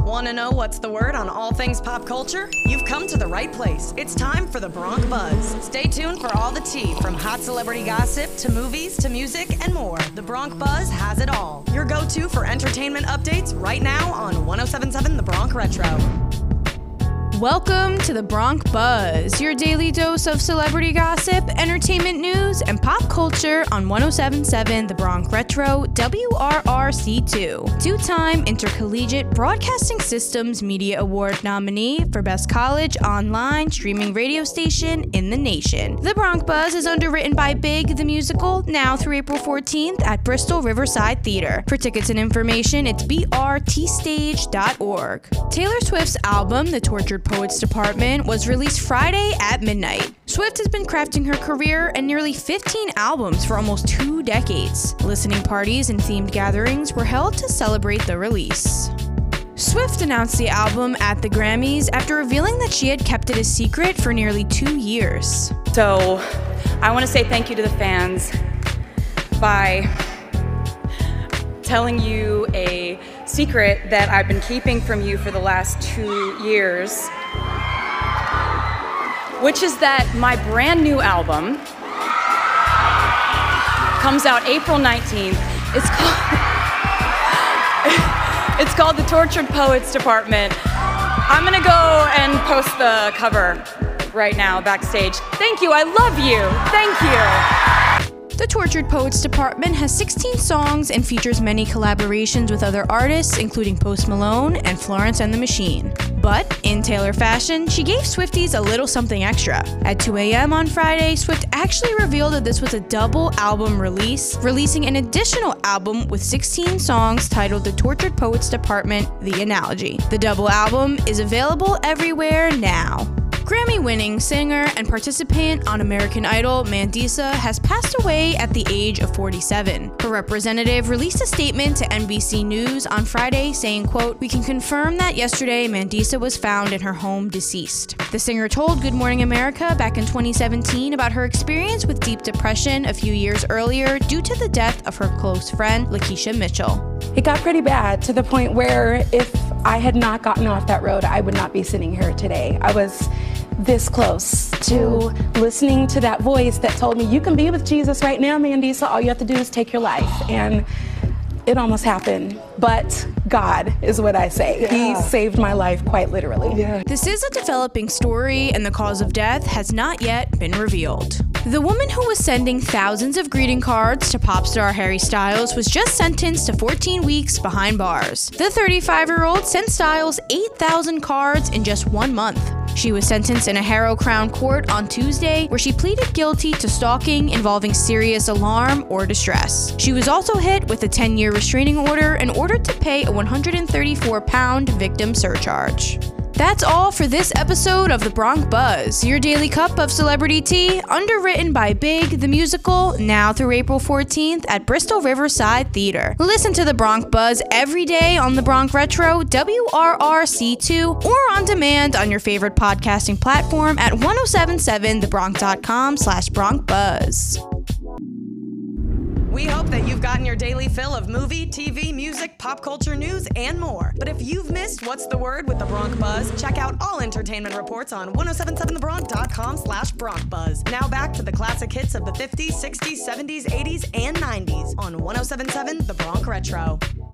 Want to know what's the word on all things pop culture? You've come to the right place. It's time for the Bronc Buzz. Stay tuned for all the tea, from hot celebrity gossip to movies to music and more. The Bronc Buzz has it all. Your go-to for entertainment updates right now on 107.7 The Bronc Retro. Welcome to the Bronc Buzz, your daily dose of celebrity gossip, entertainment news, and pop culture on 107.7 The Bronc Retro, WRRC2. Two-time Intercollegiate Broadcasting Systems Media Award nominee for Best College Online Streaming Radio Station in the nation. The Bronc Buzz is underwritten by Big the Musical, now through April 14th at Bristol Riverside Theater. For tickets and information, it's brtstage.org. Taylor Swift's album, The Tortured Poets Department, was released Friday at midnight. Swift has been crafting her career and nearly 15 albums for almost 2 decades. Listening parties and themed gatherings were held to celebrate the release. Swift announced the album at the Grammys after revealing that she had kept it a secret for nearly 2 years. So, I want to say thank you to the fans by telling you a secret that I've been keeping from you for the last 2 years, which is that my brand new album comes out April 19th. It's called The Tortured Poets Department. I'm gonna go and post the cover right now backstage. Thank you, I love you, thank you. The Tortured Poets Department has 16 songs and features many collaborations with other artists, including Post Malone and Florence and the Machine. But, in Taylor fashion, she gave Swifties a little something extra. At 2 a.m. on Friday, Swift actually revealed that this was a double album release, releasing an additional album with 16 songs titled The Tortured Poets Department: The Analogy. The double album is available everywhere now. Grammy-winning singer and participant on American Idol, Mandisa, has passed away at the age of 47. Her representative released a statement to NBC News on Friday saying, quote, "We can confirm that yesterday Mandisa was found in her home deceased." The singer told Good Morning America back in 2017 about her experience with deep depression a few years earlier due to the death of her close friend, Lakeisha Mitchell. It got pretty bad to the point where if I had not gotten off that road, I would not be sitting here today. I was this close to listening to that voice that told me, you can be with Jesus right now, Mandisa. All you have to do is take your life. And it almost happened. But God is what I say. Yeah. He saved my life quite literally. Yeah. This is a developing story, and the cause of death has not yet been revealed. The woman who was sending thousands of greeting cards to pop star Harry Styles was just sentenced to 14 weeks behind bars. The 35-year-old sent Styles 8,000 cards in just 1 month. She was sentenced in a Harrow Crown Court on Tuesday, where she pleaded guilty to stalking involving serious alarm or distress. She was also hit with a 10-year restraining order and ordered to pay a £134 victim surcharge. That's all for this episode of the Bronc Buzz, your daily cup of celebrity tea, underwritten by Big the Musical, now through April 14th at Bristol Riverside Theater. Listen to the Bronc Buzz every day on the Bronc Retro, WRRC2, or on demand on your favorite podcasting platform at 1077thebronc.com/BroncBuzz. We hope that you've gotten your daily fill of movie, TV, music, pop culture news, and more. But if you've missed What's the Word with the Bronc Buzz, check out all entertainment reports on 1077thebronc.com/BroncBuzz. Now back to the classic hits of the 50s, 60s, 70s, 80s, and 90s on 107.7 The Bronc Retro.